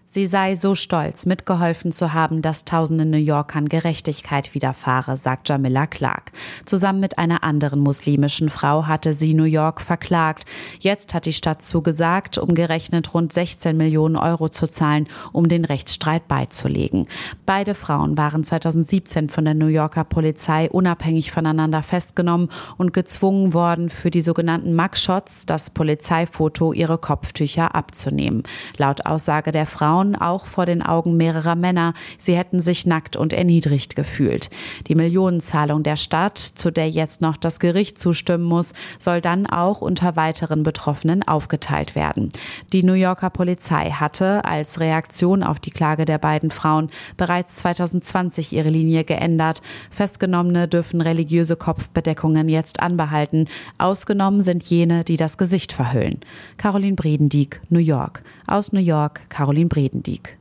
Sie sei so stolz, mitgeholfen zu haben, dass tausenden New Yorkern Gerechtigkeit widerfahre, sagt Jamila Clark. Zusammen mit einer anderen muslimischen Frau hatte sie New York verklagt. Jetzt hat die Stadt zugesagt, umgerechnet rund 16 Millionen Euro zu zahlen, um den Rechtsstreit beizulegen. Beide Frauen waren 2017 von der New Yorker Polizei unabhängig voneinander festgenommen und gezwungen worden, für die sogenannten Mugshots, das Polizeifoto, ihre Kopftücher abzunehmen. Laut Aussage der Frauen auch vor den Augen mehrerer Männer. Sie hätten sich nackt und erniedrigt gefühlt. Die Millionenzahlung der Stadt, zu der jetzt noch das Gericht zustimmen muss, soll dann auch unter weiteren Betroffenen aufgeteilt werden. Die New Yorker Polizei hatte als Reaktion auf die Klage der beiden Frauen bereits 2020 ihre Linie geändert. Festgenommene dürfen religiöse Kopfbedeckungen jetzt anbehalten. Ausgenommen sind jene, die das Gesicht verhüllen. Caroline Bredendieck, New York. Aus New York, Caroline Bredendieck.